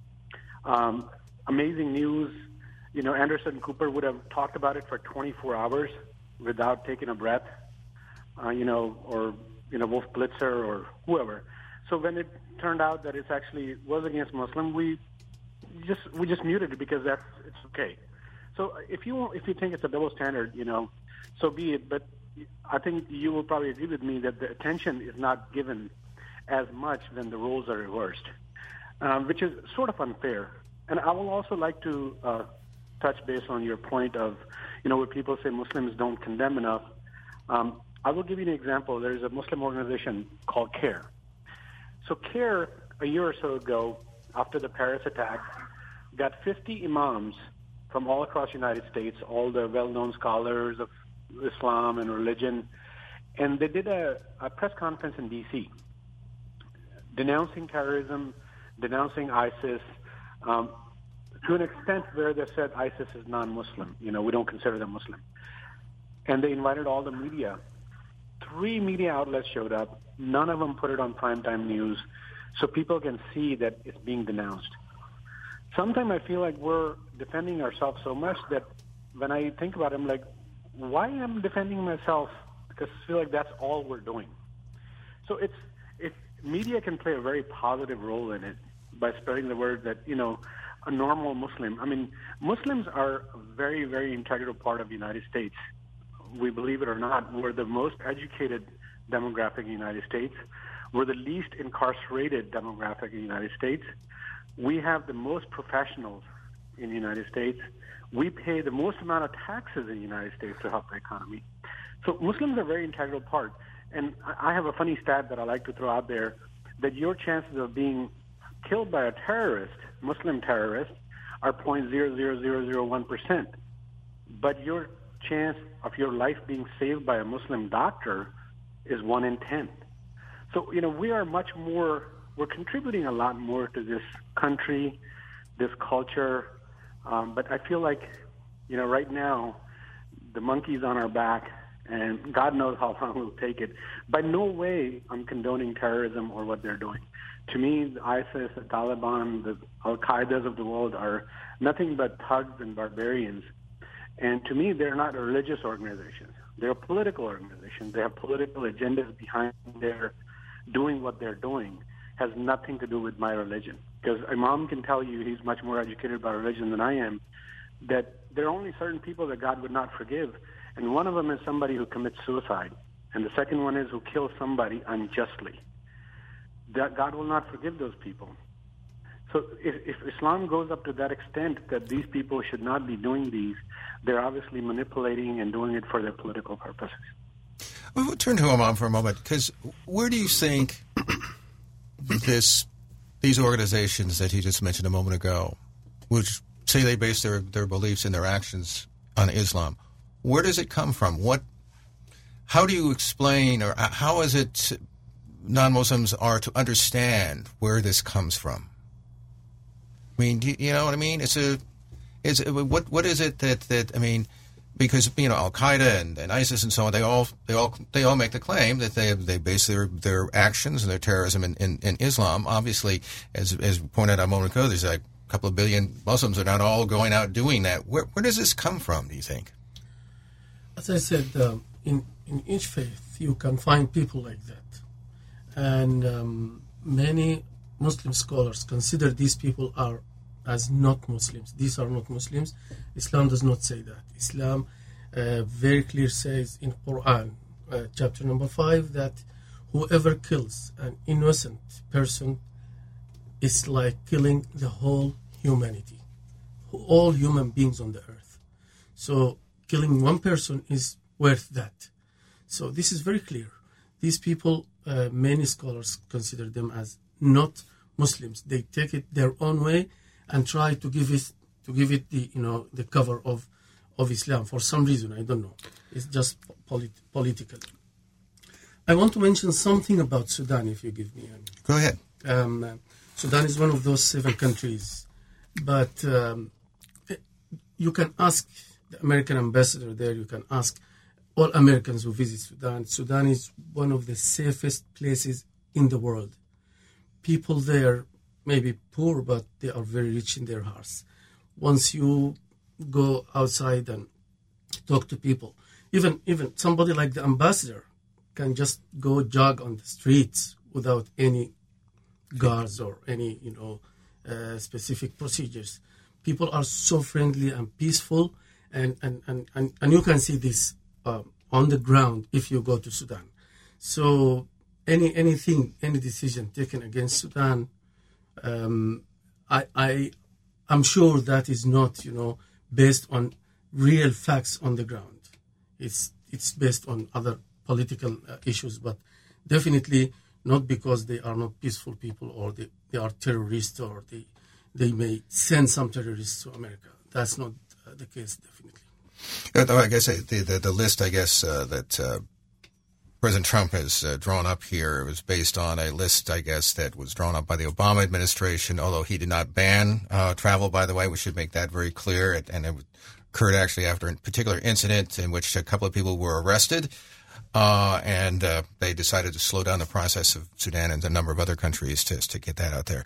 amazing news. Anderson Cooper would have talked about it for 24 hours without taking a breath, or Wolf Blitzer or whoever. So when it turned out that it actually was against Muslim, we just muted it because it's okay. So if you think it's a double standard, so be it. But I think you will probably agree with me that the attention is not given as much when the roles are reversed, which is sort of unfair. And I will also like to touch base on your point of, where people say Muslims don't condemn enough. I will give you an example. There's a Muslim organization called CARE. So CARE, a year or so ago, after the Paris attack, got 50 imams from all across the United States, all the well-known scholars of Islam and religion, and they did a press conference in D.C. denouncing terrorism, denouncing ISIS, to an extent where they said ISIS is non-Muslim. We don't consider them Muslim. And they invited all the media. 3 media outlets showed up. None of them put it on primetime news, so people can see that it's being denounced. Sometimes I feel like we're defending ourselves so much that when I think about it, I'm like, why am I defending myself? Because I feel like that's all we're doing. So if media can play a very positive role in it by spreading the word that, a normal Muslim. I mean, Muslims are a very, very integral part of the United States. We believe it or not, we're the most educated demographic in the United States. We're the least incarcerated demographic in the United States. We have the most professionals in the United States. We pay the most amount of taxes in the United States to help the economy. So Muslims are a very integral part. And I have a funny stat that I like to throw out there, that your chances of being killed by a terrorist, Muslim terrorist, are 0.00001%. But your chance of your life being saved by a Muslim doctor is 1 in 10. So, we are much more, we're contributing a lot more to this country, this culture. But I feel like, right now, the monkey's on our back, and God knows how long we'll take it. By no way I'm condoning terrorism or what they're doing. To me, the ISIS, the Taliban, the Al-Qaedas of the world are nothing but thugs and barbarians. And to me, they're not religious organizations. They're political organizations. They have political agendas behind their doing what they're doing. Has nothing to do with my religion. Because Imam can tell you, he's much more educated about religion than I am, that there are only certain people that God would not forgive. And one of them is somebody who commits suicide. And the second one is who kills somebody unjustly. That God will not forgive those people. So if Islam goes up to that extent that these people should not be doing these, they're obviously manipulating and doing it for their political purposes. We'll turn to Imam for a moment, because where do you think these organizations that he just mentioned a moment ago, which say they base their beliefs and their actions on Islam, where does it come from? How do you explain, or how is it non-Muslims are to understand where this comes from? I mean, you know what I mean? What is it that I mean? Because Al Qaeda and ISIS and so on, they all make the claim that they base their actions and their terrorism in Islam. Obviously, as pointed out a moment ago, there's a couple of billion Muslims are not all going out doing that. Where does this come from, do you think? As I said, in each faith you can find people like that, and many Muslim scholars consider these people as not Muslims. These are not Muslims. Islam does not say that. Islam very clear says in Quran, chapter number 5, that whoever kills an innocent person is like killing the whole humanity, all human beings on the earth. So killing one person is worth that. So this is very clear. These people, many scholars consider them as not Muslims. They take it their own way and try to give it the cover of Islam for some reason. I don't know. It's just political. I want to mention something about Sudan, if you give me. Go ahead. Sudan is one of those 7 countries, but you can ask the American ambassador there. You can ask all Americans who visit Sudan. Sudan is one of the safest places in the world. People there may be poor, but they are very rich in their hearts. Once you go outside and talk to people, even somebody like the ambassador can just go jog on the streets without any guards or any specific procedures. People are so friendly and peaceful, and you can see this on the ground if you go to Sudan. So any decision taken against Sudan, I'm sure that is not based on real facts on the ground. It's based on other political issues, but definitely not because they are not peaceful people or they are terrorists or they may send some terrorists to America. That's not the case, definitely. I guess the list, that President Trump has drawn up here was based on a list, I guess, that was drawn up by the Obama administration, although he did not ban travel, by the way. We should make that very clear. And it occurred actually after a particular incident in which a couple of people were arrested, and they decided to slow down the process of Sudan and a number of other countries to get that out there.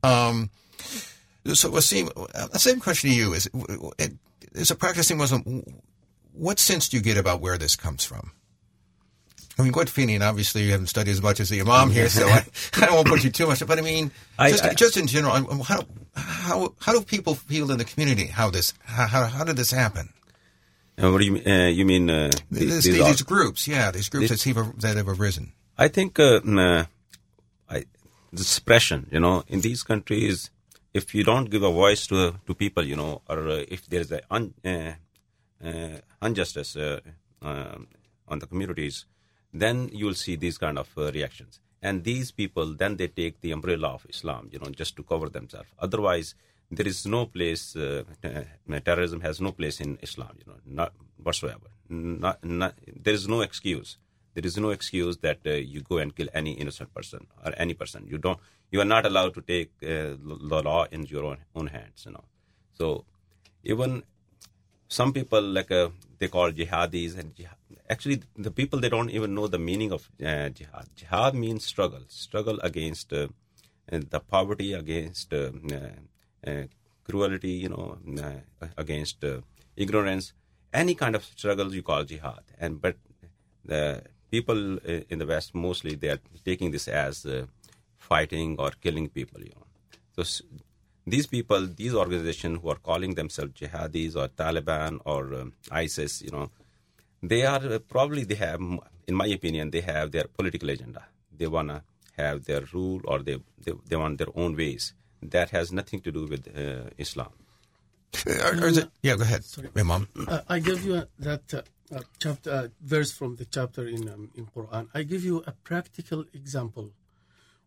So, Wasim, the same question to you is, as a practicing Muslim, what sense do you get about where this comes from? I mean, Gwen Feeney, and obviously you haven't studied as much as the Imam here, so I won't put you too much. But I mean, just in general, how do people feel in the community? How did this happen? What do you mean? You mean these groups? Yeah, these groups that have arisen. I think the suppression. In these countries, if you don't give a voice to people, or if there is injustice on the communities, then you will see these kind of reactions. And these people, then they take the umbrella of Islam, just to cover themselves. Otherwise, there is no place, terrorism has no place in Islam, not whatsoever. There is no excuse. There is no excuse that you go and kill any innocent person or any person. You are not allowed to take the law in your own hands, So even some people, they call jihadis, and actually the people, they don't even know the meaning of jihad. Jihad means struggle against the poverty, against cruelty, against ignorance. Any kind of struggle you call jihad. But the people in the West, mostly, they are taking this as fighting or killing people. So these people, these organizations who are calling themselves jihadis or Taliban or ISIS, they are they have, in my opinion, they have their political agenda. They want to have their rule, or they want their own ways. That has nothing to do with Islam. Yeah, go ahead. Sorry. Imam. I give you that chapter verse from the chapter in Quran. I give you a practical example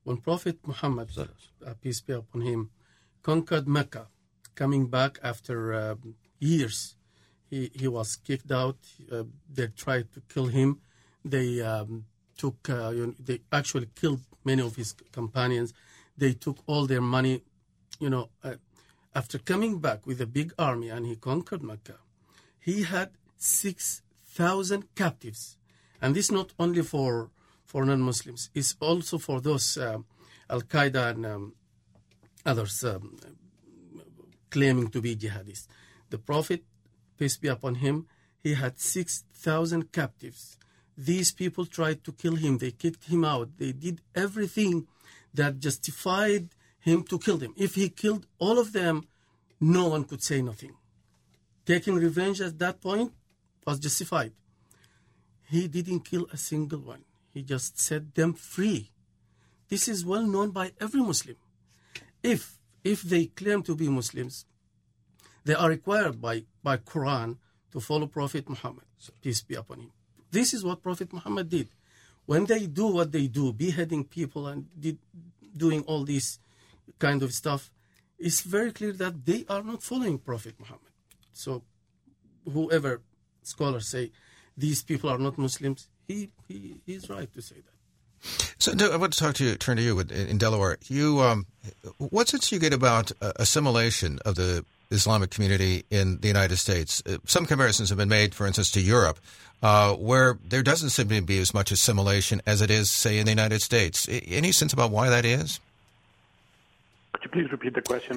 when Prophet Muhammad, peace be upon him, conquered Mecca, coming back after years, he was kicked out. They tried to kill him. They they actually killed many of his companions. They took all their money. After coming back with a big army and he conquered Mecca, he had 6,000 captives. And this not only for non-Muslims, it's also for those Al-Qaeda and others claiming to be jihadists. The Prophet, peace be upon him, he had 6,000 captives. These people tried to kill him. They kicked him out. They did everything that justified him to kill them. If he killed all of them, no one could say nothing. Taking revenge at that point was justified. He didn't kill a single one. He just set them free. This is well known by every Muslim. If they claim to be Muslims, they are required by Quran to follow Prophet Muhammad, peace be upon him. This is what Prophet Muhammad did. When they do what they do, beheading people and doing all this kind of stuff, it's very clear that they are not following Prophet Muhammad. So whoever scholars say these people are not Muslims, he's right to say that. So I want to turn to you in Delaware. What sense do you get about assimilation of the Islamic community in the United States? Some comparisons have been made, for instance, to Europe, where there doesn't seem to be as much assimilation as it is, say, in the United States. Any sense about why that is? Could you please repeat the question?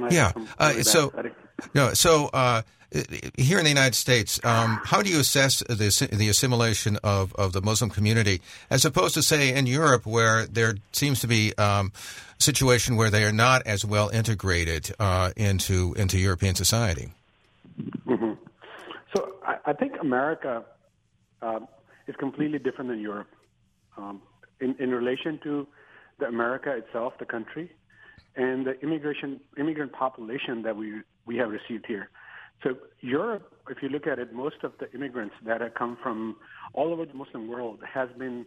Here in the United States, how do you assess the assimilation of the Muslim community as opposed to, say, in Europe, where there seems to be a situation where they are not as well integrated into European society? Mm-hmm. So I think America is completely different than Europe in relation to the America itself, the country, and the immigrant population that we have received here. So Europe, if you look at it, most of the immigrants that have come from all over the Muslim world has been,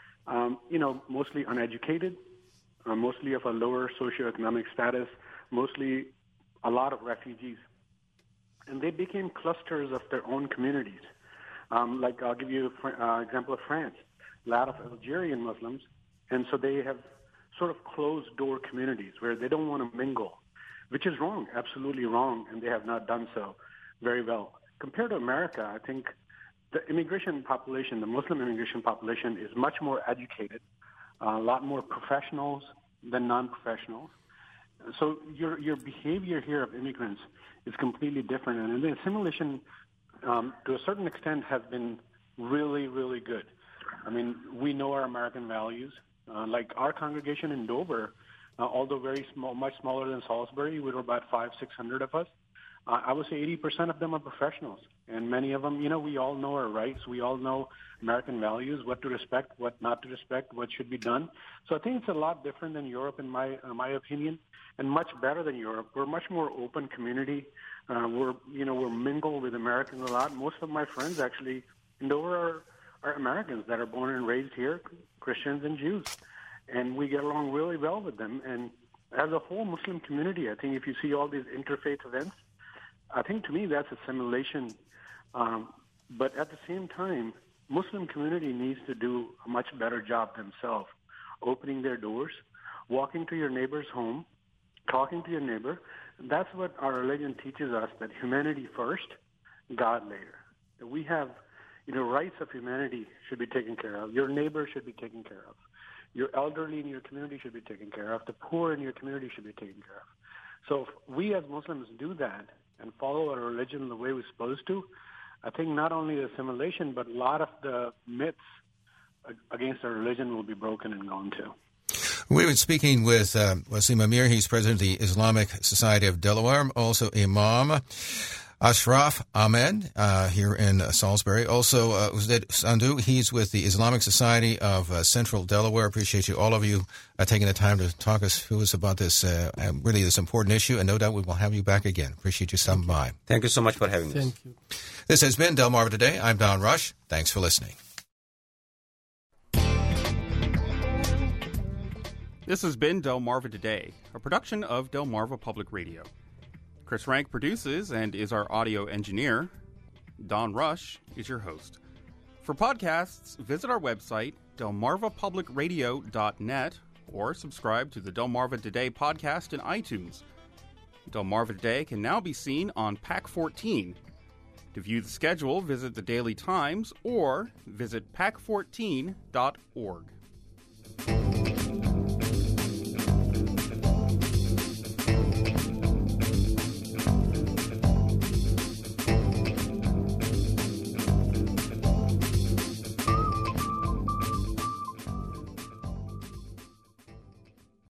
mostly uneducated, mostly of a lower socioeconomic status, mostly a lot of refugees. And they became clusters of their own communities. Like I'll give you an example of France, a lot of Algerian Muslims, and so they have sort of closed-door communities where they don't want to mingle, which is wrong, absolutely wrong, and they have not done so very well. Compared to America, I think the immigration population, the Muslim immigration population, is much more educated, a lot more professionals than non-professionals. So your behavior here of immigrants is completely different, and the assimilation, to a certain extent, has been really, really good. I mean, we know our American values. Like our congregation in Dover, although very small, much smaller than Salisbury, we were about 500-600 of us. I would say 80% of them are professionals, and many of them, we all know our rights. We all know American values, what to respect, what not to respect, what should be done. So I think it's a lot different than Europe, in my opinion, and much better than Europe. We're a much more open community. We're mingled with Americans a lot. Most of my friends actually in Dover are Americans that are born and raised here, Christians and Jews, and we get along really well with them. And as a whole Muslim community, I think if you see all these interfaith events, I think to me that's assimilation. But at the same time, Muslim community needs to do a much better job themselves, opening their doors, walking to your neighbor's home, talking to your neighbor. That's what our religion teaches us, that humanity first, God later. That we have rights of humanity should be taken care of. Your neighbor should be taken care of. Your elderly in your community should be taken care of. The poor in your community should be taken care of. So if we as Muslims do that and follow our religion the way we're supposed to, I think not only the assimilation, but a lot of the myths against our religion will be broken and gone too. We've been speaking with Wasim Amir. He's president of the Islamic Society of Delaware, also Imam Ashraf Ahmed here in Salisbury. Also, Ustad Sandhu, he's with the Islamic Society of Central Delaware. Appreciate you, all of you, taking the time to talk to us about this this important issue, and no doubt we will have you back again. Appreciate you stopping by. Thank you so much for having us. Thank you. This has been Delmarva Today. I'm Don Rush. Thanks for listening. This has been Delmarva Today, a production of Delmarva Public Radio. Chris Rank produces and is our audio engineer. Don Rush is your host. For podcasts, visit our website, delmarvapublicradio.net, or subscribe to the Delmarva Today podcast in iTunes. Delmarva Today can now be seen on PAC 14. To view the schedule, visit the Daily Times or visit pac14.org.